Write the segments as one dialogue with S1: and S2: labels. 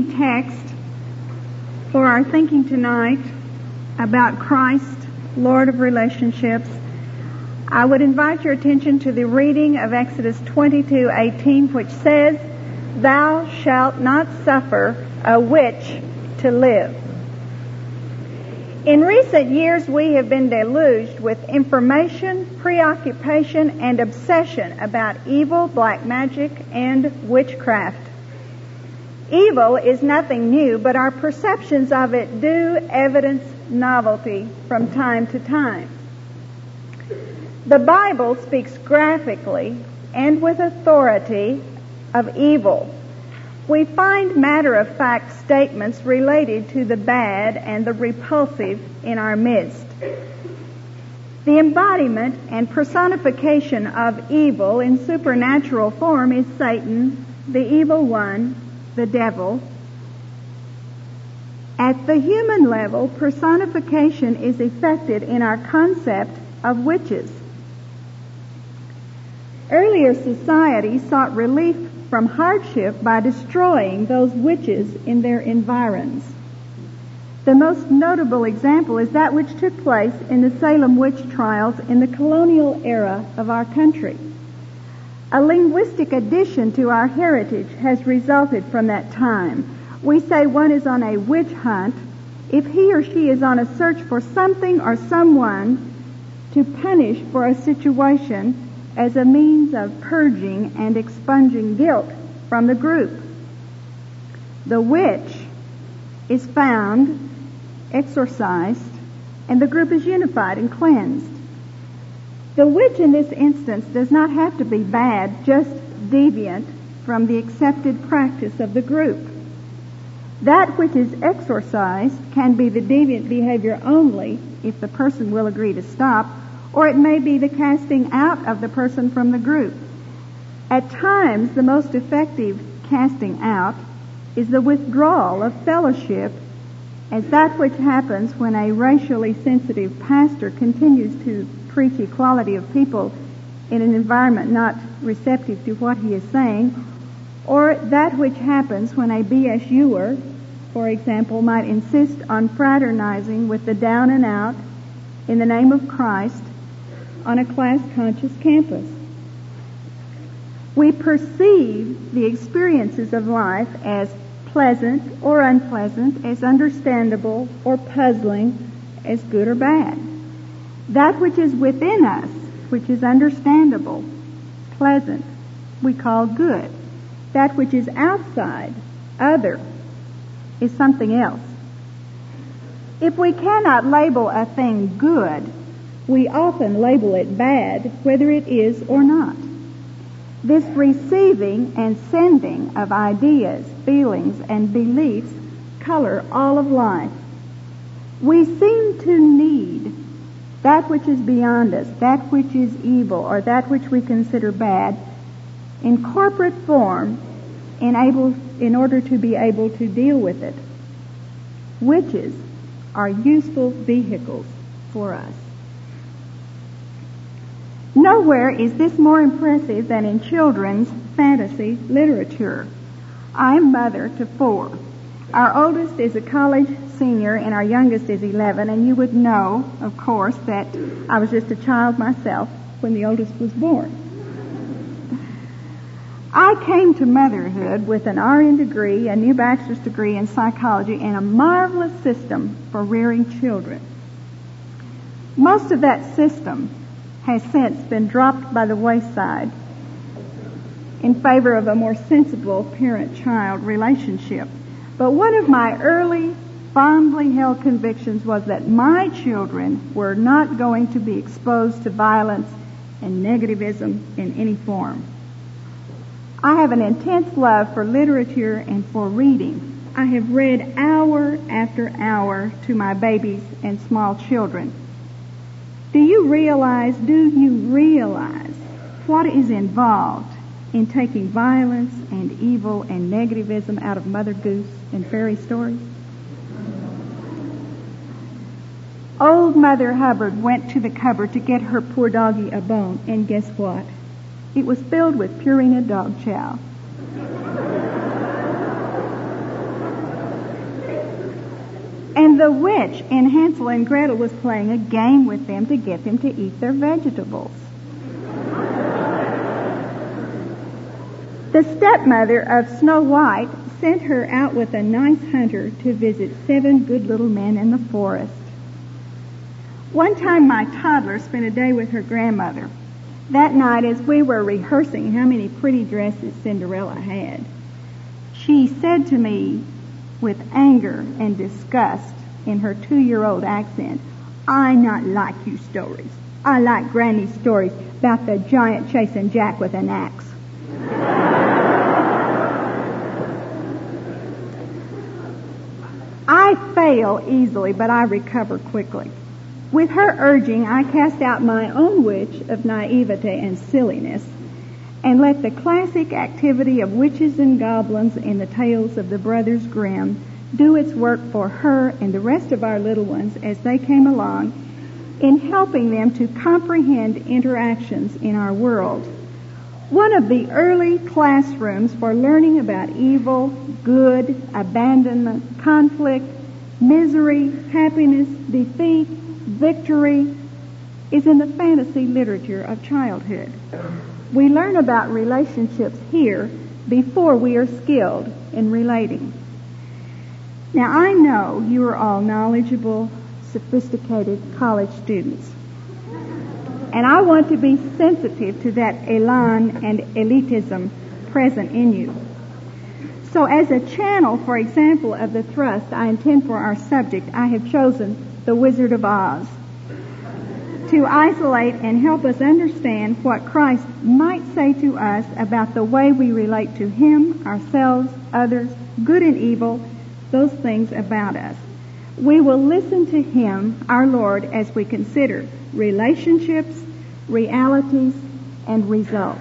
S1: key text for our thinking tonight about Christ, Lord of relationships, I would invite your attention to the reading of Exodus 22:18, which says, "Thou shalt not suffer a witch to live." In recent years, we have been deluged with information, preoccupation, and obsession about evil, black magic, and witchcraft. Evil is nothing new, but our perceptions of it do evidence novelty from time to time. The Bible speaks graphically and with authority of evil. We find matter-of-fact statements related to the bad and the repulsive in our midst. The embodiment and personification of evil in supernatural form is Satan, the evil one, the devil. At the human level, personification is effected in our concept of witches. Earlier society sought relief from hardship by destroying those witches in their environs. The most notable example is that which took place in the Salem witch trials in the colonial era of our country. A linguistic addition to our heritage has resulted from that time. We say one is on a witch hunt if he or she is on a search for something or someone to punish for a situation as a means of purging and expunging guilt from the group. The witch is found, exorcised, and the group is unified and cleansed. The witch in this instance does not have to be bad, just deviant from the accepted practice of the group. That which is exorcised can be the deviant behavior only if the person will agree to stop, or it may be the casting out of the person from the group. At times, the most effective casting out is the withdrawal of fellowship, as that which happens when a racially sensitive pastor continues to preach equality of people in an environment not receptive to what he is saying, or that which happens when a BSUer, for example, might insist on fraternizing with the down and out in the name of Christ on a class-conscious campus. We perceive the experiences of life as pleasant or unpleasant, as understandable or puzzling, as good or bad. That which is within us, which is understandable, pleasant, we call good. That which is outside, other, is something else. If we cannot label a thing good, we often label it bad, whether it is or not. This receiving and sending of ideas, feelings, and beliefs color all of life. We seem to need that which is beyond us, that which is evil, or that which we consider bad, in corporate form in order to be able to deal with it. Witches are useful vehicles for us. Nowhere is this more impressive than in children's fantasy literature. I'm mother to 4. Our oldest is a college senior and our youngest is 11, and you would know, of course, that I was just a child myself when the oldest was born. I came to motherhood with an RN degree, a new bachelor's degree in psychology, and a marvelous system for rearing children. Most of that system has since been dropped by the wayside in favor of a more sensible parent-child relationship. But one of my early, fondly held convictions was that my children were not going to be exposed to violence and negativism in any form. I have an intense love for literature and for reading. I have read hour after hour to my babies and small children. Do you realize what is involved in taking violence and evil and negativism out of Mother Goose and fairy stories? Old Mother Hubbard went to the cupboard to get her poor doggie a bone, and guess what? It was filled with Purina dog chow. And the witch in Hansel and Gretel was playing a game with them to get them to eat their vegetables. The stepmother of Snow White sent her out with a nice hunter to visit 7 good little men in the forest. One time my toddler spent a day with her grandmother. That night, as we were rehearsing how many pretty dresses Cinderella had, she said to me with anger and disgust in her 2-year-old accent, "I not like you stories. I like Granny's stories about the giant chasing Jack with an axe." I fail easily, but I recover quickly. With her urging, I cast out my own witch of naivete and silliness and let the classic activity of witches and goblins in the tales of the Brothers Grimm do its work for her and the rest of our little ones as they came along in helping them to comprehend interactions in our world. One of the early classrooms for learning about evil, good, abandonment, conflict, misery, happiness, defeat, victory is in the fantasy literature of childhood. We learn about relationships here before we are skilled in relating. Now, I know you are all knowledgeable, sophisticated college students. And I want to be sensitive to that elan and elitism present in you. So as a channel, for example, of the thrust I intend for our subject, I have chosen The Wizard of Oz to isolate and help us understand what Christ might say to us about the way we relate to Him, ourselves, others, good and evil, those things about us. We will listen to Him, our Lord, as we consider relationships, realities, and results.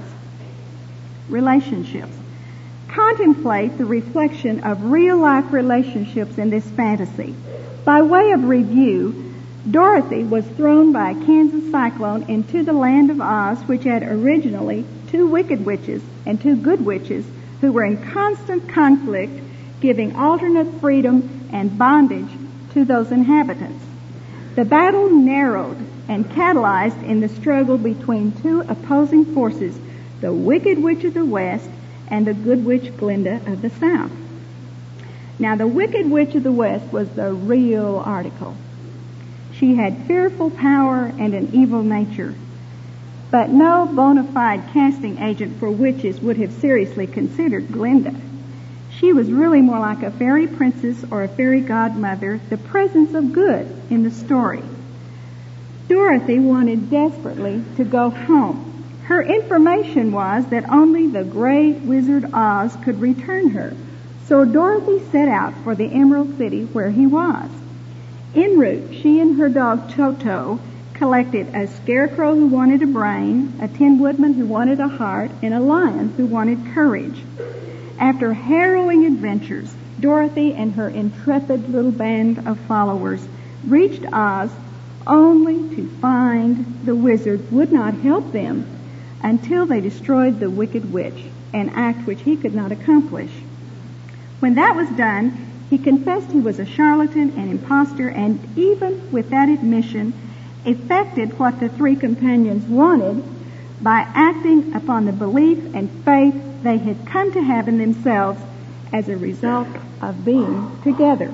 S1: Relationships. Contemplate the reflection of real-life relationships in this fantasy. By way of review, Dorothy was thrown by a Kansas cyclone into the land of Oz, which had originally 2 wicked witches and 2 good witches who were in constant conflict, giving alternate freedom and bondage to those inhabitants. The battle narrowed and catalyzed in the struggle between 2 opposing forces, the Wicked Witch of the West and the Good Witch Glinda of the South. Now, the Wicked Witch of the West was the real article. She had fearful power and an evil nature, but no bona fide casting agent for witches would have seriously considered Glinda. She was really more like a fairy princess or a fairy godmother, the presence of good in the story. Dorothy wanted desperately to go home. Her information was that only the great Wizard Oz could return her. So Dorothy set out for the Emerald City where he was. En route, she and her dog Toto collected a scarecrow who wanted a brain, a Tin Woodman who wanted a heart, and a lion who wanted courage. After harrowing adventures, Dorothy and her intrepid little band of followers reached Oz only to find the wizard would not help them until they destroyed the Wicked Witch, an act which he could not accomplish. When that was done, he confessed he was a charlatan and impostor, and even with that admission, effected what the 3 companions wanted by acting upon the belief and faith they had come to have in themselves as a result of being together.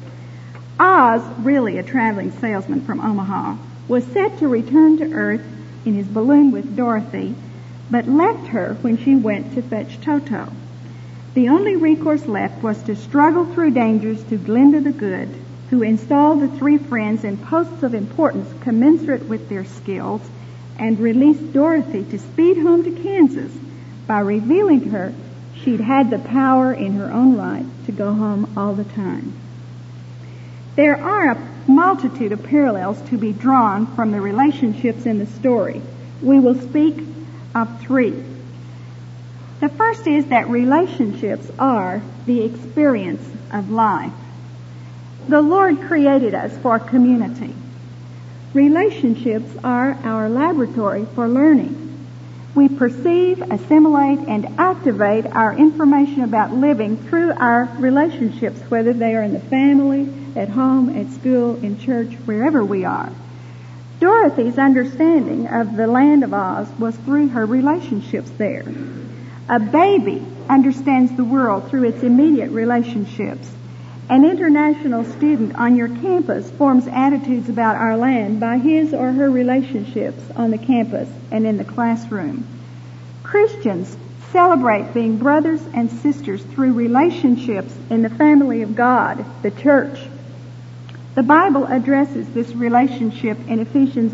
S1: Oz, really a traveling salesman from Omaha, was set to return to Earth in his balloon with Dorothy, but left her when she went to fetch Toto. The only recourse left was to struggle through dangers to Glinda the Good, who installed the 3 friends in posts of importance commensurate with their skills, and released Dorothy to speed home to Kansas by revealing to her she'd had the power in her own right to go home all the time. There are a multitude of parallels to be drawn from the relationships in the story. We will speak of 3. The first is that relationships are the experience of life. The Lord created us for community. Relationships are our laboratory for learning. We perceive, assimilate, and activate our information about living through our relationships, whether they are in the family, at home, at school, in church, wherever we are. Dorothy's understanding of the land of Oz was through her relationships there. A baby understands the world through its immediate relationships. An international student on your campus forms attitudes about our land by his or her relationships on the campus and in the classroom. Christians celebrate being brothers and sisters through relationships in the family of God, the church. The Bible addresses this relationship in Ephesians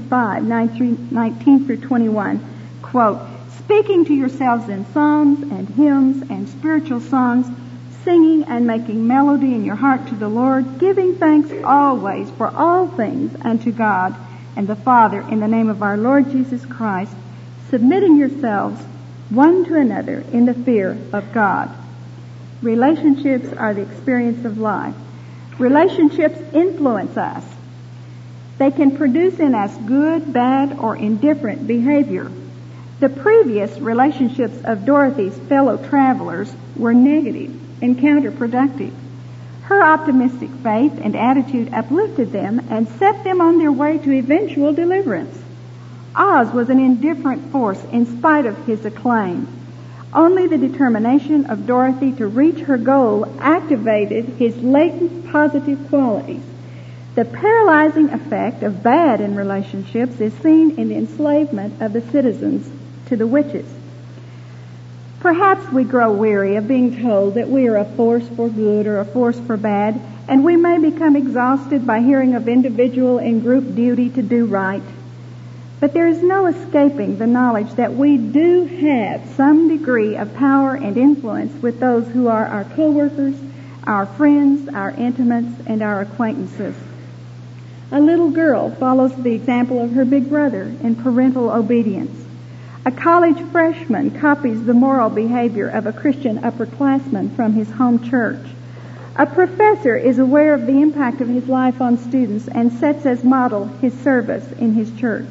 S1: 5:19 through 21, quote, "Speaking to yourselves in psalms and hymns and spiritual songs, singing and making melody in your heart to the Lord, giving thanks always for all things unto God and the Father in the name of our Lord Jesus Christ, submitting yourselves one to another in the fear of God." Relationships are the experience of life. Relationships influence us. They can produce in us good, bad, or indifferent behavior. The previous relationships of Dorothy's fellow travelers were negative and counterproductive. Her optimistic faith and attitude uplifted them and set them on their way to eventual deliverance. Oz was an indifferent force in spite of his acclaim. Only the determination of Dorothy to reach her goal activated his latent positive qualities. The paralyzing effect of bad in relationships is seen in the enslavement of the citizens to the witches. Perhaps we grow weary of being told that we are a force for good or a force for bad, and we may become exhausted by hearing of individual and group duty to do right. But there is no escaping the knowledge that we do have some degree of power and influence with those who are our co-workers, our friends, our intimates, and our acquaintances. A little girl follows the example of her big brother in parental obedience. A college freshman copies the moral behavior of a Christian upperclassman from his home church. A professor is aware of the impact of his life on students and sets as model his service in his church.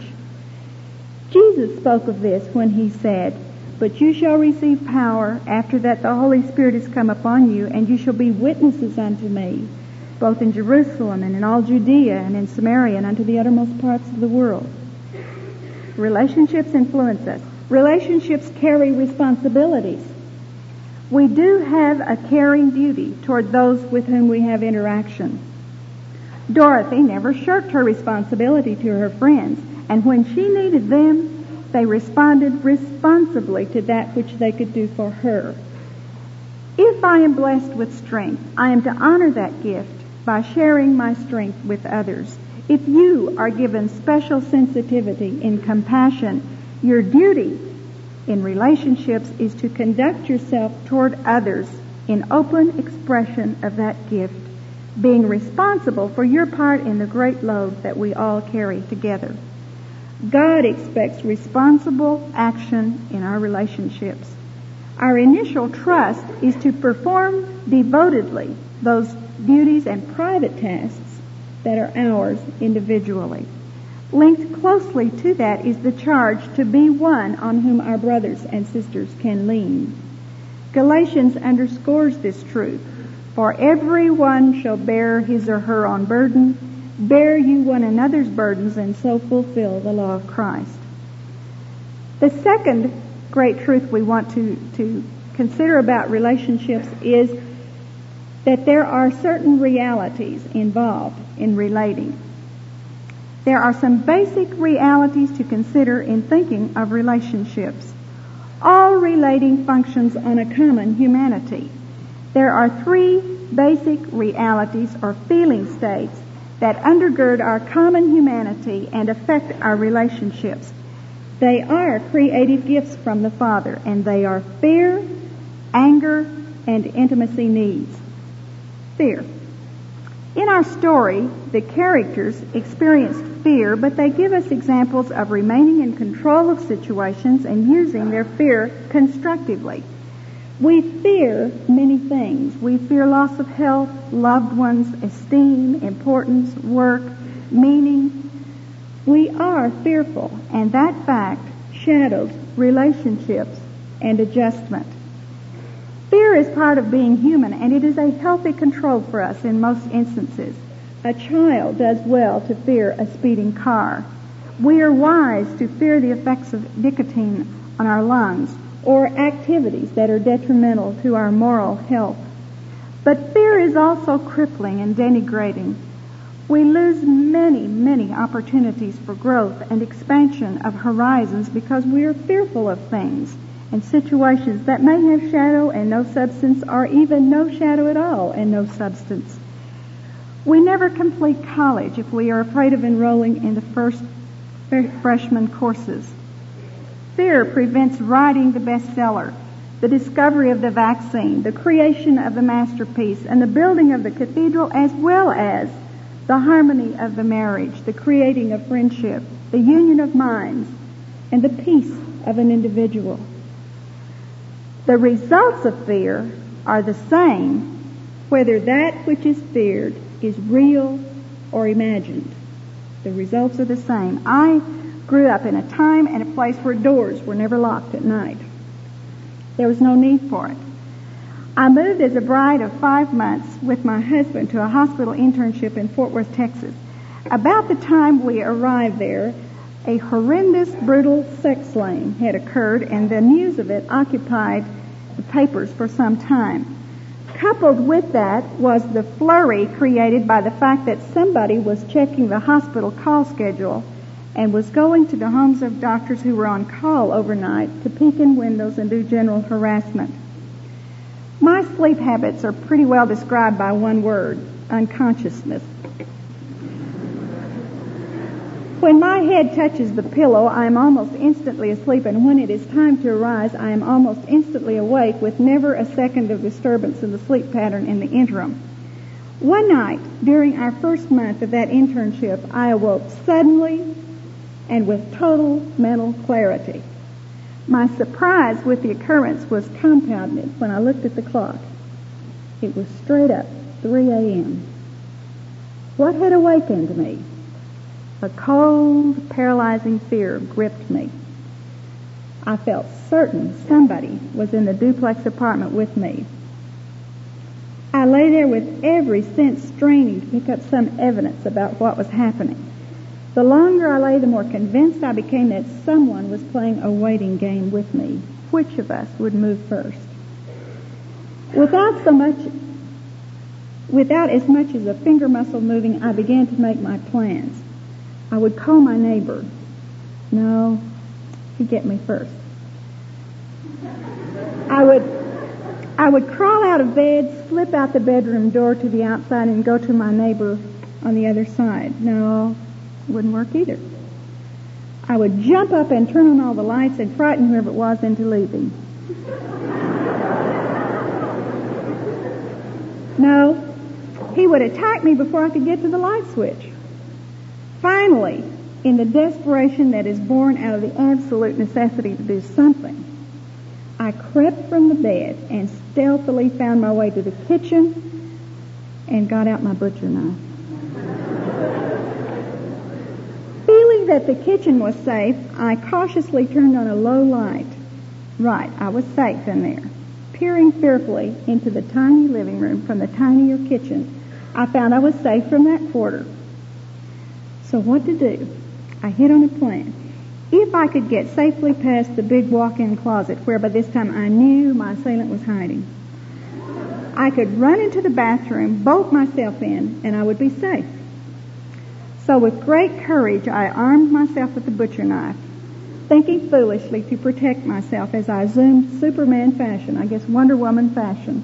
S1: Jesus spoke of this when he said, "But you shall receive power after that the Holy Spirit is come upon you, and you shall be witnesses unto me, both in Jerusalem and in all Judea and in Samaria and unto the uttermost parts of the world." Relationships influence us. Relationships carry responsibilities. We do have a caring duty toward those with whom we have interaction. Dorothy never shirked her responsibility to her friends, and when she needed them, they responded responsibly to that which they could do for her. If I am blessed with strength, I am to honor that gift by sharing my strength with others. If you are given special sensitivity in compassion, your duty in relationships is to conduct yourself toward others in open expression of that gift, being responsible for your part in the great load that we all carry together. God expects responsible action in our relationships. Our initial trust is to perform devotedly those duties and private tasks that are ours individually. Linked closely to that is the charge to be one on whom our brothers and sisters can lean. Galatians underscores this truth. For everyone shall bear his or her own burden. Bear you one another's burdens, and so fulfill the law of Christ. The second great truth we want to consider about relationships is that there are certain realities involved in relating. There are some basic realities to consider in thinking of relationships. All relating functions on a common humanity. There are three basic realities or feeling states that undergird our common humanity and affect our relationships. They are creative gifts from the Father, and they are fear, anger, and intimacy needs. Fear. In our story, the characters experienced fear, but they give us examples of remaining in control of situations and using their fear constructively. We fear many things. We fear loss of health, loved ones, esteem, importance, work, meaning. We are fearful, and that fact should overshadows relationships and adjustment. Fear is part of being human, and it is a healthy control for us in most instances. A child does well to fear a speeding car. We are wise to fear the effects of nicotine on our lungs or activities that are detrimental to our moral health. But fear is also crippling and denigrating. We lose many, many opportunities for growth and expansion of horizons because we are fearful of things and situations that may have shadow and no substance, or even no shadow at all and no substance. We never complete college if we are afraid of enrolling in the first freshman courses. Fear prevents writing the bestseller, the discovery of the vaccine, the creation of the masterpiece, and the building of the cathedral, as well as the harmony of the marriage, the creating of friendship, the union of minds, and the peace of an individual. The results of fear are the same whether that which is feared is real or imagined. The results are the same. I grew up in a time and a place where doors were never locked at night. There was no need for it. I moved as a bride of 5 months with my husband to a hospital internship in Fort Worth, Texas. About the time we arrived there, a horrendous, brutal sex slaying had occurred, and the news of it occupied the papers for some time. Coupled with that was the flurry created by the fact that somebody was checking the hospital call schedule and was going to the homes of doctors who were on call overnight to peek in windows and do general harassment. My sleep habits are pretty well described by one word: unconsciousness. When my head touches the pillow, I am almost instantly asleep, and when it is time to arise, I am almost instantly awake with never a second of disturbance in the sleep pattern in the interim. One night, during our first month of that internship, I awoke suddenly and with total mental clarity. My surprise with the occurrence was compounded when I looked at the clock. It was straight up 3 a.m. What had awakened me? A cold, paralyzing fear gripped me. I felt certain somebody was in the duplex apartment with me. I lay there with every sense straining to pick up some evidence about what was happening. The longer I lay, the more convinced I became that someone was playing a waiting game with me. Which of us would move first? Without as much as a finger muscle moving, I began to make my plans. I would call my neighbor. No, he'd get me first. I would crawl out of bed, slip out the bedroom door to the outside, and go to my neighbor on the other side. No, it wouldn't work either. I would jump up and turn on all the lights and frighten whoever it was into leaving. No, he would attack me before I could get to the light switch. Finally, in the desperation that is born out of the absolute necessity to do something, I crept from the bed and stealthily found my way to the kitchen and got out my butcher knife. Feeling that the kitchen was safe, I cautiously turned on a low light. Right, I was safe in there. Peering fearfully into the tiny living room from the tinier kitchen, I found I was safe from that quarter. So what to do? I hit on a plan. If I could get safely past the big walk-in closet, where by this time I knew my assailant was hiding, I could run into the bathroom, bolt myself in, and I would be safe. So with great courage, I armed myself with the butcher knife, thinking foolishly to protect myself as I zoomed Superman fashion, I guess Wonder Woman fashion,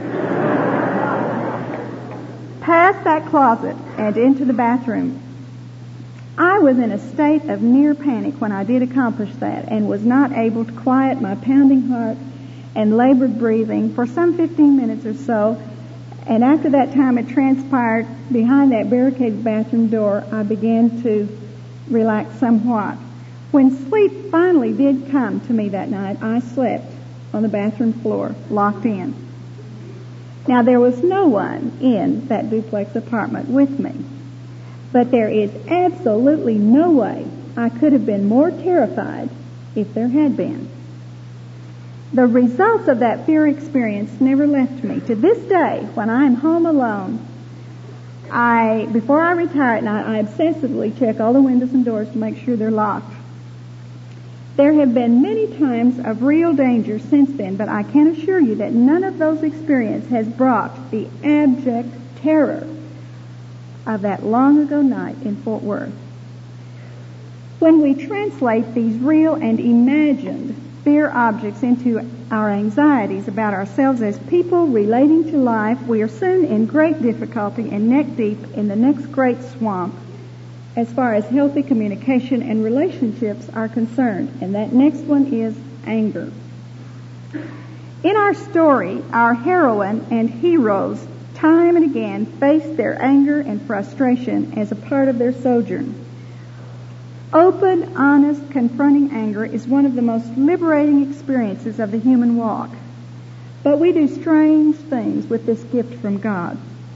S1: past that closet and into the bathroom. I was in a state of near panic when I did accomplish that, and was not able to quiet my pounding heart and labored breathing for some 15 minutes or so. And after that time had transpired behind that barricaded bathroom door, I began to relax somewhat. When sleep finally did come to me that night, I slept on the bathroom floor, locked in. Now, there was no one in that duplex apartment with me. But there is absolutely no way I could have been more terrified if there had been. The results of that fear experience never left me. To this day, when I am home alone, before I retire at night, I obsessively check all the windows and doors to make sure they're locked. There have been many times of real danger since then, but I can assure you that none of those experiences has brought the abject terror of that long ago night in Fort Worth. When we translate these real and imagined fear objects into our anxieties about ourselves as people relating to life, we are soon in great difficulty and neck deep in the next great swamp as far as healthy communication and relationships are concerned. And that next one is anger. In our story, our heroine and heroes time and again faced their anger and frustration as a part of their sojourn. Open, honest, confronting anger is one of the most liberating experiences of the human walk. But we do strange things with this gift from God.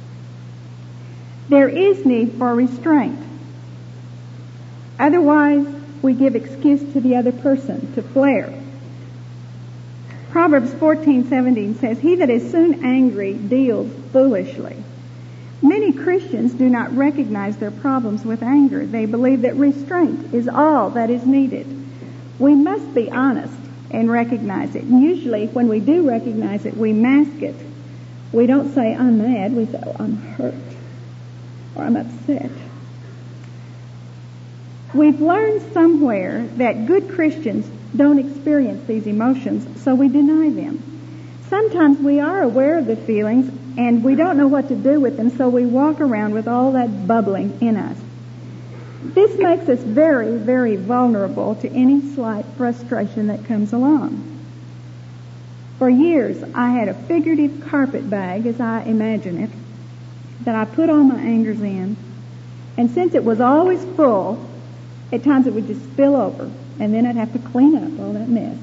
S1: There is need for restraint. Otherwise, we give excuse to the other person to flare. Proverbs 14:17 says, "He that is soon angry deals foolishly." Many Christians do not recognize their problems with anger. They believe that restraint is all that is needed. We must be honest and recognize it. And usually when we do recognize it, we mask it. We don't say, "I'm mad." We say, "Oh, I'm hurt," or "I'm upset." We've learned somewhere that good Christians don't experience these emotions, so we deny them. Sometimes we are aware of the feelings and we don't know what to do with them, so we walk around with all that bubbling in us. This makes us very, very vulnerable to any slight frustration that comes along. For years, I had a figurative carpet bag, as I imagine it, that I put all my angers in, and since it was always full, at times it would just spill over, and then I'd have to clean up all that mess.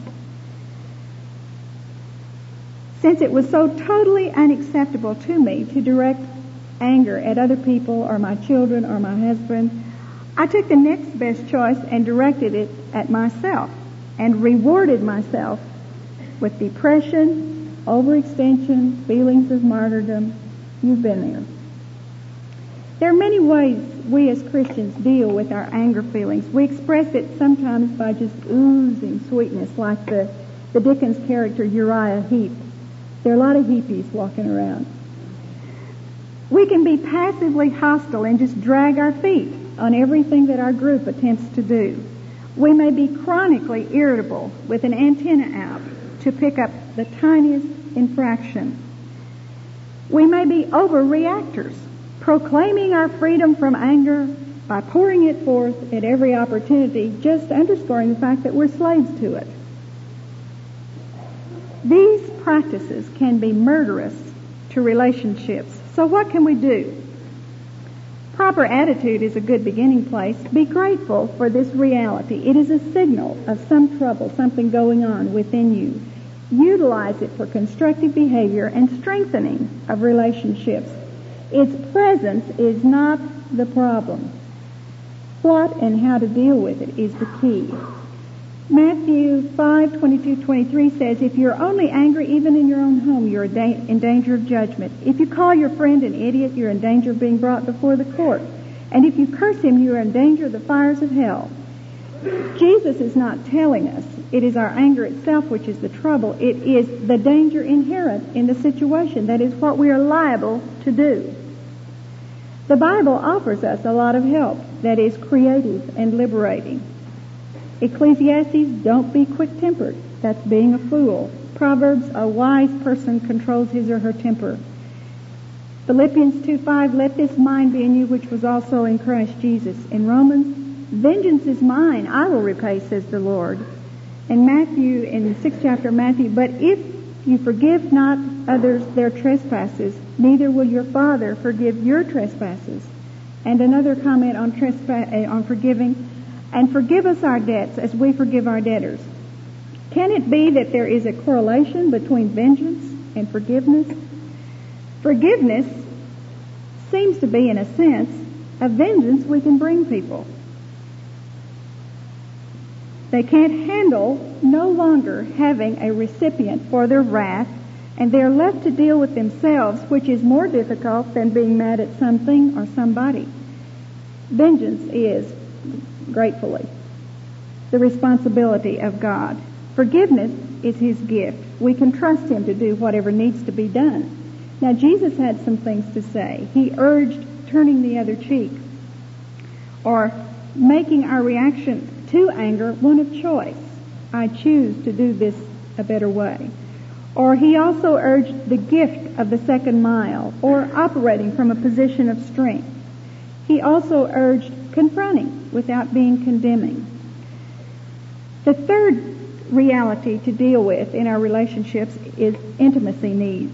S1: Since it was so totally unacceptable to me to direct anger at other people or my children or my husband, I took the next best choice and directed it at myself and rewarded myself with depression, overextension, feelings of martyrdom. You've been there. There are many ways we as Christians deal with our anger feelings. We express it sometimes by just oozing sweetness, like the Dickens character Uriah Heep. There are a lot of Heepies walking around. We can be passively hostile and just drag our feet on everything that our group attempts to do. We may be chronically irritable with an antenna out to pick up the tiniest infraction. We may be overreactors, proclaiming our freedom from anger by pouring it forth at every opportunity, just underscoring the fact that we're slaves to it. These practices can be murderous to relationships. So what can we do? Proper attitude is a good beginning place. Be grateful for this reality. It is a signal of some trouble, something going on within you. Utilize it for constructive behavior and strengthening of relationships. Its presence is not the problem. What and how to deal with it is the key. Matthew 5:22-23 says, "If you're only angry even in your own home, you're in danger of judgment. If you call your friend an idiot, you're in danger of being brought before the court. And if you curse him, you are in danger of the fires of hell." Jesus is not telling us it is our anger itself which is the trouble. It is the danger inherent in the situation. That is what we are liable to do. The Bible offers us a lot of help that is creative and liberating. Ecclesiastes, "Don't be quick-tempered." That's being a fool. Proverbs, "A wise person controls his or her temper." Philippians 2:5, "Let this mind be in you which was also in Christ Jesus." In Romans, "Vengeance is mine, I will repay, says the Lord." In Matthew, in the 6th chapter of Matthew, "But if you forgive not others their trespasses, neither will your Father forgive your trespasses." And another comment on forgiving, "And forgive us our debts as we forgive our debtors." Can it be that there is a correlation between vengeance and forgiveness? Forgiveness seems to be, in a sense, a vengeance we can bring people. They can't handle no longer having a recipient for their wrath, and they're left to deal with themselves, which is more difficult than being mad at something or somebody. Vengeance is, gratefully, the responsibility of God. Forgiveness is His gift. We can trust Him to do whatever needs to be done. Now, Jesus had some things to say. He urged turning the other cheek, or making our reaction to anger one of choice. I choose to do this a better way. Or He also urged the gift of the second mile, or operating from a position of strength. He also urged confronting without being condemning. The third reality to deal with in our relationships is intimacy needs.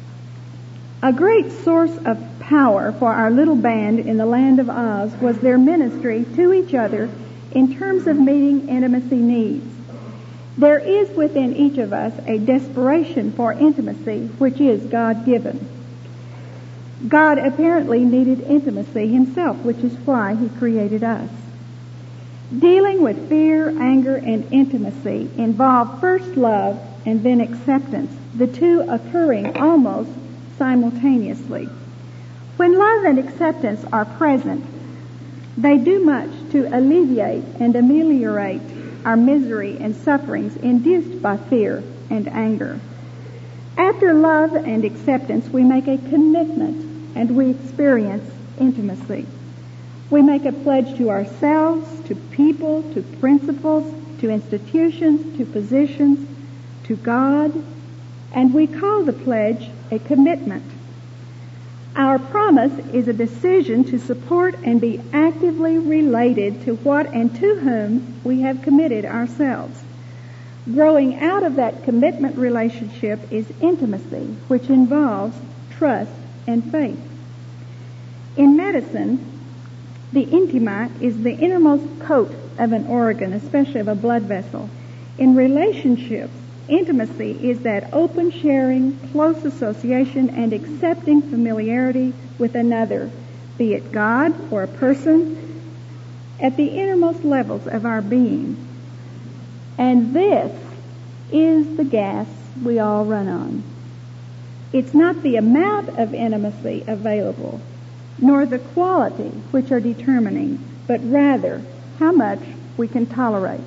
S1: A great source of power for our little band in the land of Oz was their ministry to each other in terms of meeting intimacy needs. There is within each of us a desperation for intimacy, which is God-given. God apparently needed intimacy Himself, which is why He created us. Dealing with fear, anger, and intimacy involve first love and then acceptance, the two occurring almost simultaneously. When love and acceptance are present, they do much to alleviate and ameliorate our misery and sufferings induced by fear and anger. After love and acceptance, we make a commitment and we experience intimacy. We make a pledge to ourselves, to people, to principles, to institutions, to positions, to God, and we call the pledge a commitment. Our promise is a decision to support and be actively related to what and to whom we have committed ourselves. Growing out of that commitment relationship is intimacy, which involves trust and faith. In medicine, the intima is the innermost coat of an organ, especially of a blood vessel. In relationships, intimacy is that open sharing, close association, and accepting familiarity with another, be it God or a person, at the innermost levels of our being. And this is the gas we all run on. It's not the amount of intimacy available, nor the quality which are determining, but rather how much we can tolerate.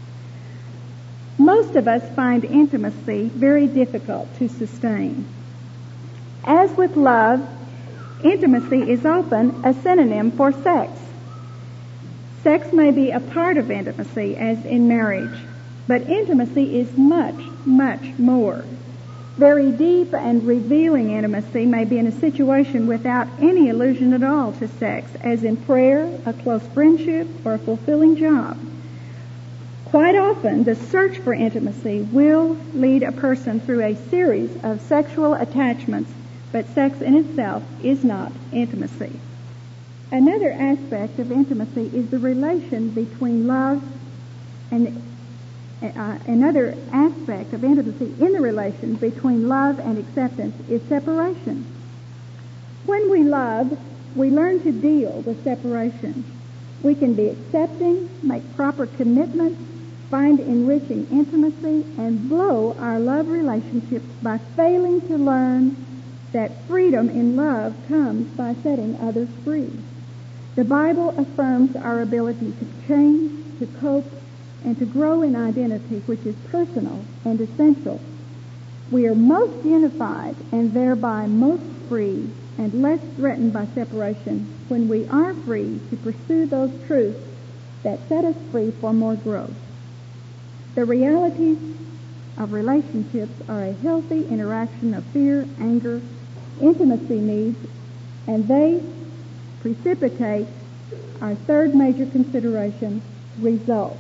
S1: Most of us find intimacy very difficult to sustain. As with love, intimacy is often a synonym for sex. Sex may be a part of intimacy, as in marriage, but intimacy is much, much more. Very deep and revealing intimacy may be in a situation without any allusion at all to sex, as in prayer, a close friendship, or a fulfilling job. Quite often, the search for intimacy will lead a person through a series of sexual attachments, but sex in itself is not intimacy. Another aspect of intimacy is the relation between love and another aspect of intimacy in the relation between love and acceptance is separation. When we love, we learn to deal with separation. We can be accepting, make proper commitments, find enriching intimacy, and blow our love relationships by failing to learn that freedom in love comes by setting others free. The Bible affirms our ability to change, to cope, and to grow in identity, which is personal and essential. We are most unified and thereby most free and less threatened by separation when we are free to pursue those truths that set us free for more growth. The realities of relationships are a healthy interaction of fear, anger, intimacy needs, and they precipitate our third major consideration, results.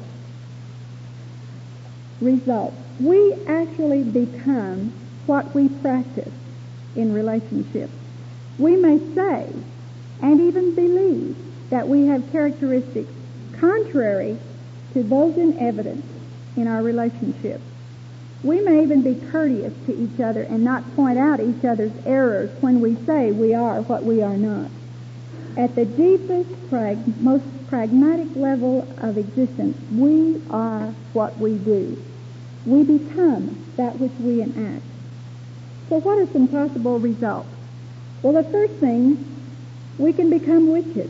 S1: Results. We actually become what we practice in relationships. We may say and even believe that we have characteristics contrary to those in evidence in our relationships. We may even be courteous to each other and not point out each other's errors when we say we are what we are not. At the deepest, most pragmatic level of existence, we are what we do. We become that which we enact. So what are some possible results? Well, the first thing, we can become witches.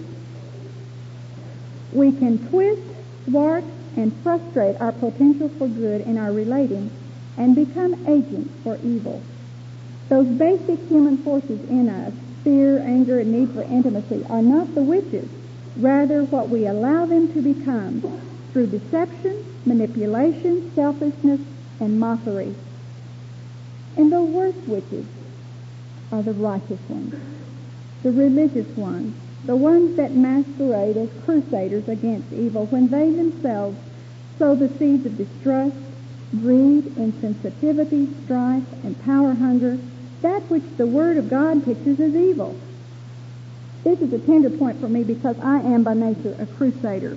S1: We can twist, thwart, and frustrate our potential for good in our relating and become agents for evil. Those basic human forces in us, fear, anger, and need for intimacy, are not the witches, rather what we allow them to become through deception, manipulation, selfishness, and mockery. And the worst witches are the righteous ones, the religious ones, the ones that masquerade as crusaders against evil when they themselves sow the seeds of distrust, greed, insensitivity, strife, and power hunger, that which the Word of God pictures as evil. This is a tender point for me because I am by nature a crusader.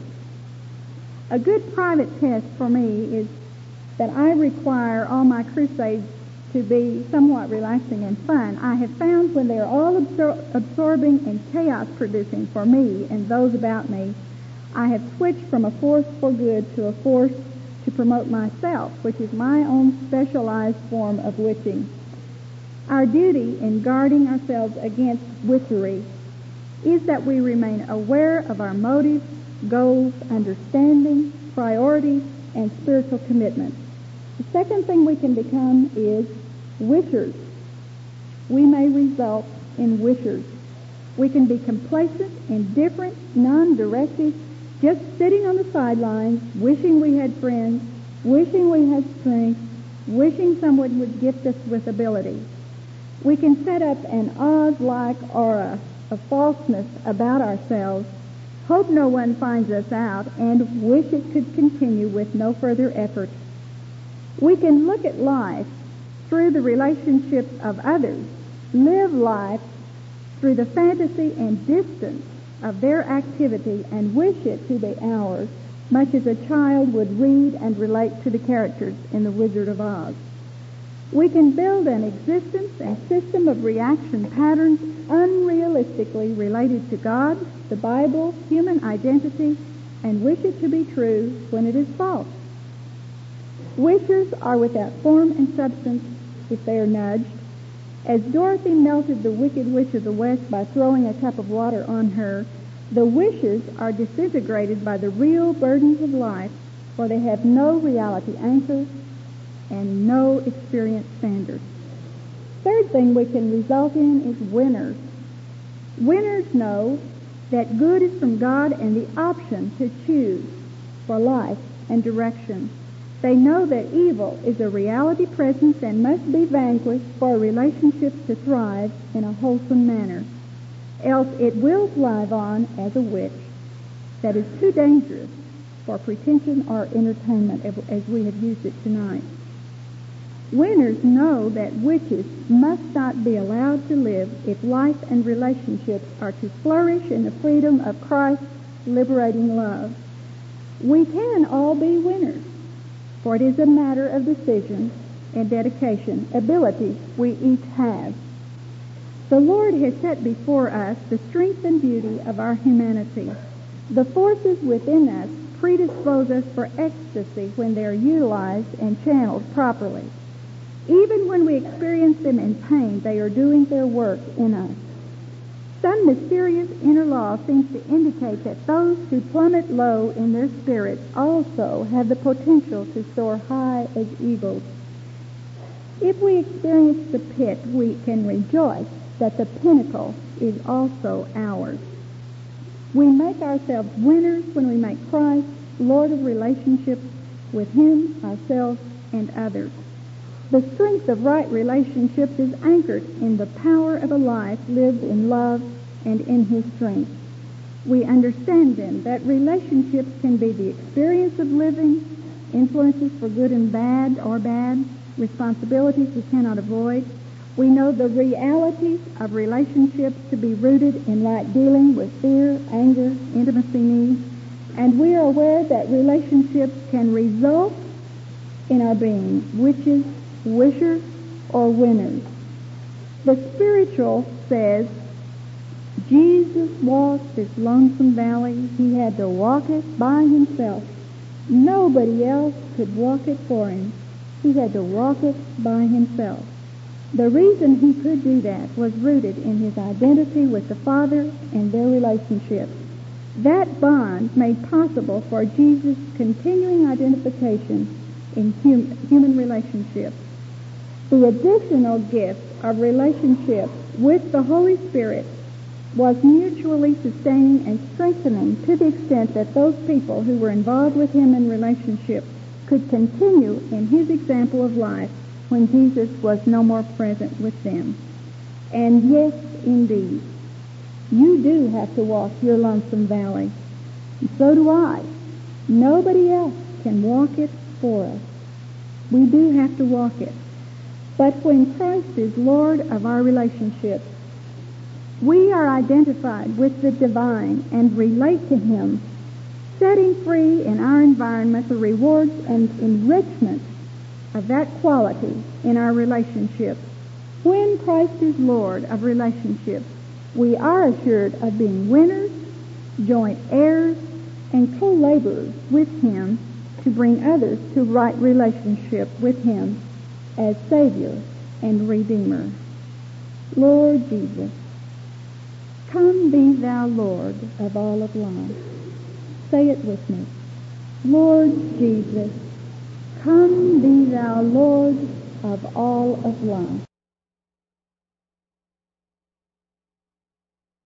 S1: A good private test for me is that I require all my crusades to be somewhat relaxing and fun. I have found when they are all absorbing and chaos-producing for me and those about me, I have switched from a force for good to a force to promote myself, which is my own specialized form of witching. Our duty in guarding ourselves against witchery is that we remain aware of our motives, goals, understanding, priorities, and spiritual commitments. The second thing we can become is wishers. We may result in wishers. We can be complacent, indifferent, non-directive, just sitting on the sidelines, wishing we had friends, wishing we had strength, wishing someone would gift us with ability. We can set up an Oz-like aura of falseness about ourselves, hope no one finds us out, and wish it could continue with no further effort. We can look at life through the relationships of others, live life through the fantasy and distance of their activity, and wish it to be ours, much as a child would read and relate to the characters in The Wizard of Oz. We can build an existence and system of reaction patterns unrealistically related to God, the Bible, human identity, and wish it to be true when it is false. Wishers are without form and substance if they are nudged. As Dorothy melted the Wicked Witch of the West by throwing a cup of water on her, the wishers are disintegrated by the real burdens of life, for they have no reality anchor and no experience standard. Third thing we can result in is winners. Winners know that good is from God and the option to choose for life and direction. They know that evil is a reality presence and must be vanquished for relationships to thrive in a wholesome manner. Else it will thrive on as a witch that is too dangerous for pretension or entertainment, as we have used it tonight. Winners know that witches must not be allowed to live if life and relationships are to flourish in the freedom of Christ's liberating love. We can all be winners, for it is a matter of decision and dedication, ability we each have. The Lord has set before us the strength and beauty of our humanity. The forces within us predispose us for ecstasy when they are utilized and channeled properly. Even when we experience them in pain, they are doing their work in us. Some mysterious inner law seems to indicate that those who plummet low in their spirits also have the potential to soar high as eagles. If we experience the pit, we can rejoice that the pinnacle is also ours. We make ourselves winners when we make Christ Lord of relationships with Him, ourselves, and others. The strength of right relationships is anchored in the power of a life lived in love and in His strength. We understand then that relationships can be the experience of living, influences for good and bad or bad, responsibilities we cannot avoid. We know the realities of relationships to be rooted in right dealing with fear, anger, intimacy needs, and we are aware that relationships can result in our being witches, wishers, or winners. The spiritual says Jesus walked this lonesome valley. He had to walk it by himself. Nobody else could walk it for him. He had to walk it by himself. The reason he could do that was rooted in his identity with the Father and their relationship. That bond made possible for Jesus' continuing identification in human relationships. The additional gift of relationship with the Holy Spirit was mutually sustaining and strengthening to the extent that those people who were involved with him in relationship could continue in his example of life when Jesus was no more present with them. And yes, indeed, you do have to walk your lonesome valley. And so do I. Nobody else can walk it for us. We do have to walk it. But when Christ is Lord of our relationships, we are identified with the divine and relate to him, setting free in our environment the rewards and enrichment of that quality in our relationships. When Christ is Lord of relationships, we are assured of being winners, joint heirs, and co-laborers with him to bring others to right relationship with him as Savior and Redeemer. Lord Jesus, come be thou Lord of all of life. Say it with me. Lord Jesus, come be thou Lord of all of life.